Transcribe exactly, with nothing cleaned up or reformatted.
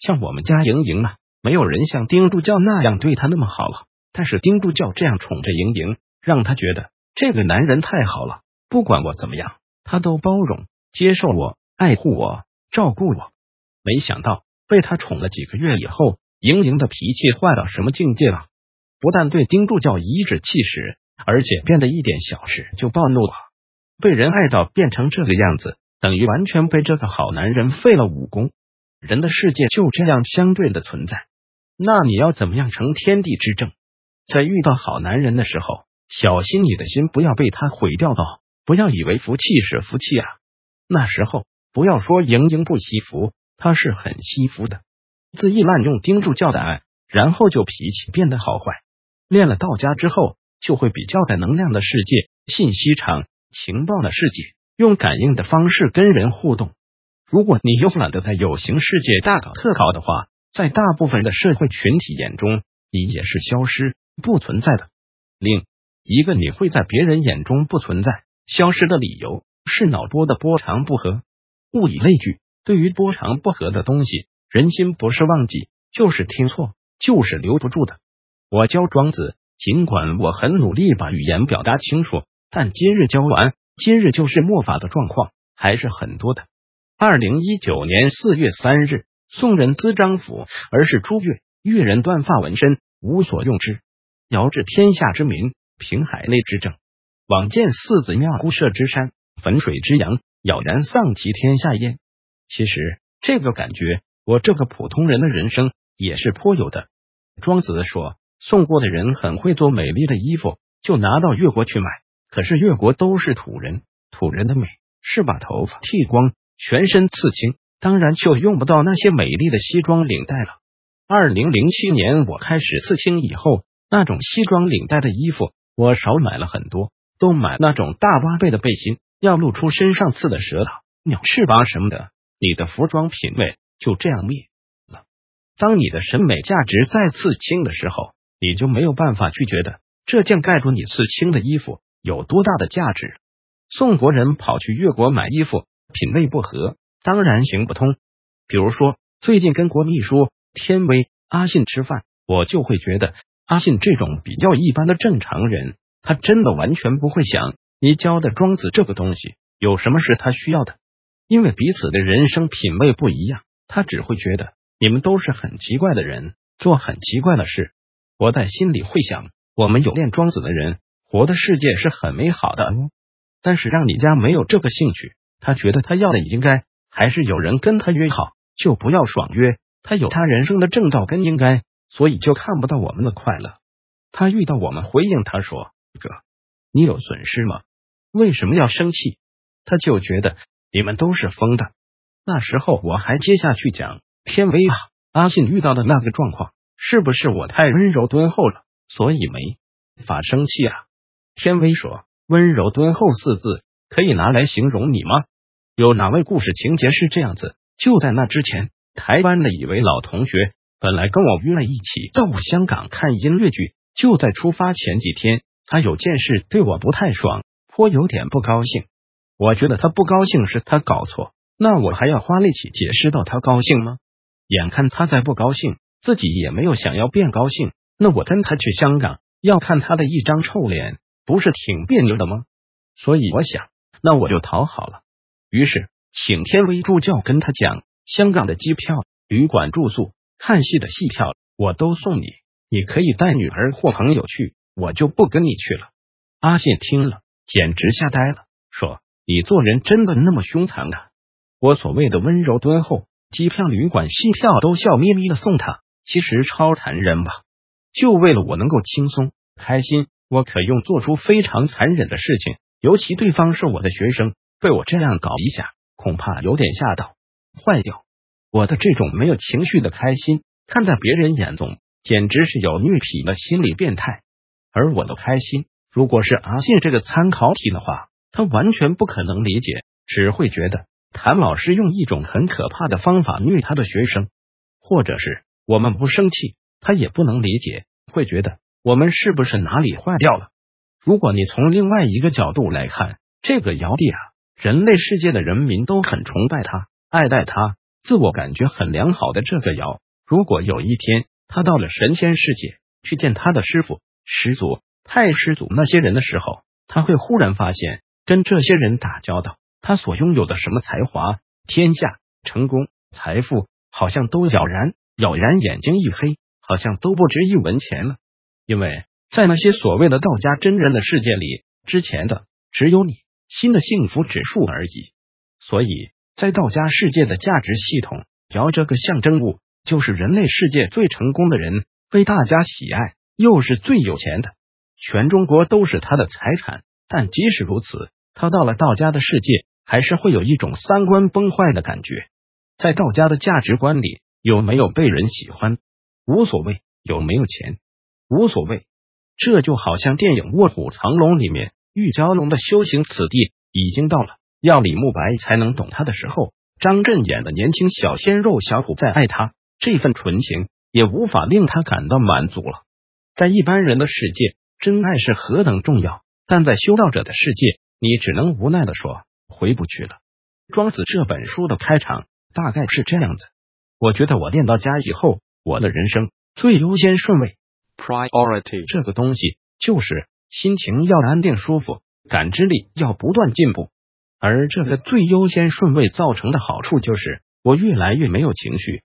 像我们家莹莹啊，没有人像丁助教那样对她那么好了，但是丁助教这样宠着莹莹，让她觉得这个男人太好了，不管我怎么样，他都包容、接受我、爱护我、照顾我。没想到被他宠了几个月以后，莹莹的脾气坏到什么境界了？不但对丁助教颐指气使，而且变得一点小事就暴怒了。被人爱到变成这个样子，等于完全被这个好男人废了武功。人的世界就这样相对的存在，那你要怎么样成天地之正？在遇到好男人的时候，小心你的心不要被他毁掉到，不要以为福气是福气啊。那时候不要说莹莹不惜福，他是很惜福的。恣意滥用丁助教的爱，然后就脾气变得好坏。练了道家之后，就会比较在能量的世界、信息场、情报的世界，用感应的方式跟人互动。如果你慵懒的在有形世界大搞特搞的话，在大部分的社会群体眼中，你也是消失不存在的。另一个你会在别人眼中不存在、消失的理由是脑波的波长不合。物以类聚，对于波长不合的东西，人心不是忘记，就是听错，就是留不住的。我教庄子，尽管我很努力把语言表达清楚，但今日教完，今日就是末法的状况还是很多的。二零一九年四月三日，宋人资张府，而是朱越，越人断发纹身，无所用之，遥治天下之民，平海内之政。往见四子庙孤舍之山，汾水之阳，杳然丧其天下焉。其实这个感觉，我这个普通人的人生也是颇有的。庄子说，宋国的人很会做美丽的衣服，就拿到越国去卖。可是越国都是土人，土人的美是把头发剃光，全身刺青，当然就用不到那些美丽的西装领带了。二零零七年我开始刺青以后，那种西装领带的衣服我少买了很多，都买那种大挖背的背心，要露出身上刺的舌头、鸟翅膀什么的，你的服装品味就这样灭了。当你的审美价值再刺青的时候，你就没有办法去觉得这件盖住你刺青的衣服有多大的价值。宋国人跑去越国买衣服，品味不合，当然行不通。比如说最近跟国秘书天威、阿信吃饭，我就会觉得阿信这种比较一般的正常人，他真的完全不会想你教的庄子这个东西有什么是他需要的，因为彼此的人生品味不一样，他只会觉得你们都是很奇怪的人，做很奇怪的事。我在心里会想，我们有练庄子的人，活的世界是很美好的哦。但是让你家没有这个兴趣，他觉得他要的应该还是有人跟他约好，就不要爽约，他有他人生的正道跟应该，所以就看不到我们的快乐。他遇到我们回应他说，哥，你有损失吗？为什么要生气？他就觉得你们都是疯的。那时候我还接下去讲，天威啊，阿信遇到的那个状况，是不是我太温柔敦厚了，所以没法生气啊？天威说，温柔敦厚四字可以拿来形容你吗？有哪位故事情节是这样子？就在那之前，台湾的一位老同学本来跟我约了一起到香港看音乐剧，就在出发前几天，他有件事对我不太爽，颇有点不高兴。我觉得他不高兴是他搞错，那我还要花力气解释到他高兴吗？眼看他再不高兴，自己也没有想要变高兴，那我跟他去香港要看他的一张臭脸，不是挺别扭的吗？所以我想，那我就讨好了。于是请天威助教跟他讲，香港的机票、旅馆住宿、看戏的戏票我都送你，你可以带女儿或朋友去，我就不跟你去了。阿信听了简直吓呆了，说，你做人真的那么凶残啊？我所谓的温柔敦厚，机票、旅馆、戏票都笑眯眯的送他，其实超残忍吧？就为了我能够轻松开心，我可用做出非常残忍的事情，尤其对方是我的学生，被我这样搞一下，恐怕有点吓到坏掉。我的这种没有情绪的开心，看在别人眼中简直是有虐痞的心理变态。而我的开心，如果是阿信这个参考体的话，他完全不可能理解，只会觉得谭老师用一种很可怕的方法虐他的学生，或者是我们不生气，他也不能理解，会觉得我们是不是哪里坏掉了。如果你从另外一个角度来看，这个尧帝啊，人类世界的人民都很崇拜他，爱戴他， 自我感觉很良好的这个尧，如果有一天他到了神仙世界去见他的师傅、师祖、太师祖那些人的时候，他会忽然发现跟这些人打交道，他所拥有的什么才华、天下、成功、财富，好像都杳然杳然眼睛一黑，好像都不值一文钱了。因为在那些所谓的道家真人的世界里，之前的只有你新的幸福指数而已。所以在道家世界的价值系统，尧这个象征物就是人类世界最成功的人，被大家喜爱，又是最有钱的，全中国都是他的财产。但即使如此，他到了道家的世界，还是会有一种三观崩坏的感觉。在道家的价值观里，有没有被人喜欢无所谓，有没有钱无所谓。这就好像电影《卧虎藏龙》里面，玉娇龙的修行此地已经到了要李慕白才能懂他的时候，张震演的年轻小鲜肉小虎再爱他，这份纯情也无法令他感到满足了。在一般人的世界，真爱是何等重要，但在修道者的世界，你只能无奈地说回不去了。庄子这本书的开场大概是这样子：我觉得我练到家以后，我的人生最优先顺位 priority 这个东西就是心情要安定舒服，感知力要不断进步。而这个最优先顺位造成的好处就是我越来越没有情绪，